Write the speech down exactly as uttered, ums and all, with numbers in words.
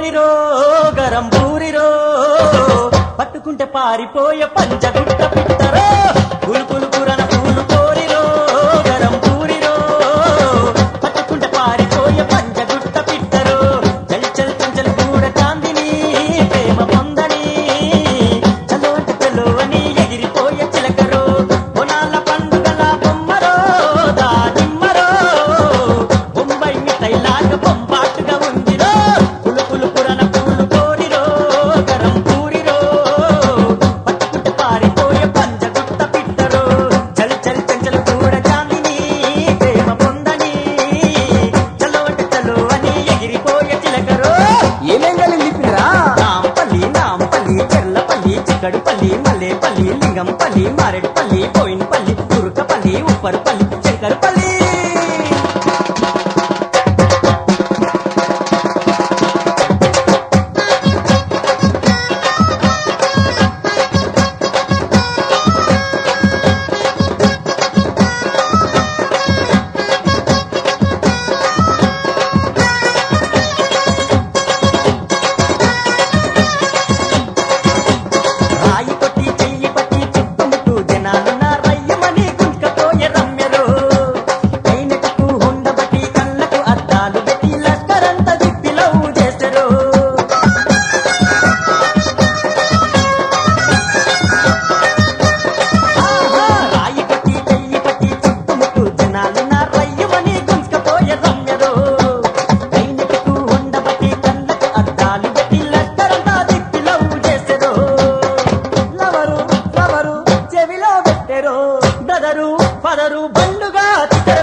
కోరిరో గరం పూరిరో పట్టుకుంటే పారిపోయే పంచగుట్ట పిట్టరో పులు పులు పురన పూలు కోరిరో గరం పూరిరో పట్టుకుంటే పారిపోయే పంచగుట్ట పిట్టరో చల్ చల్ చంచల్ కూడా చాందిని ప్రేమ పొందని చలో అంటే చలో అని ఎగిరిపోయే చిలకరో బొనాల పండుగల బొమ్మరో దానిమ్మరో బొంబాయి మిఠాయిలాగా బొంబాటుగా ఉందిరో పులు పులు పురన పూలు కోరిరో గరం పూరిరో పట్టుకుంటే పారిపోయే పంచగుట్ట పిట్టరో చల్ చల్ చంచల్ కూడా చాందిని ప్రేమ పొందని చలో అంటే చలో అని ఎగిరిపోయే చిలకరో ఏమేం కలిపిరా నాంపల్లి నాంపల్లి చెర్లపల్లి చిక్కడిపల్లి మల్లేపల్లి లింగంపల్లి మారేడుపల్లి పోయినపల్లి తురుకపల్లి ఉప్పరపల్లి శంకరపల్లి రాయి కొట్టి చెయ్యి పట్టి చుట్టుముట్టు జనాలున్న రయ్యమని గుంటపోయే రమ్యలో అయినకు ఉండబట్టి కళ్ళకు అద్దాలు పెట్టి లష్కరంత దిప్పిలవు చేసరు రాయి కొట్టి చెయ్యి పట్టి చుట్టుముట్టు జనాలున్న రయ్యమని గుంటపోయే రమ్యలో అయినకు ఉండబట్టి కళ్ళకు అద్దాలు పెట్టి లష్కరంత దిప్పిలవు చేసరు లవరు లవరు చెవిలో పెట్టెరు బ్రదరు ఫదరు బండుగా తిట్టరు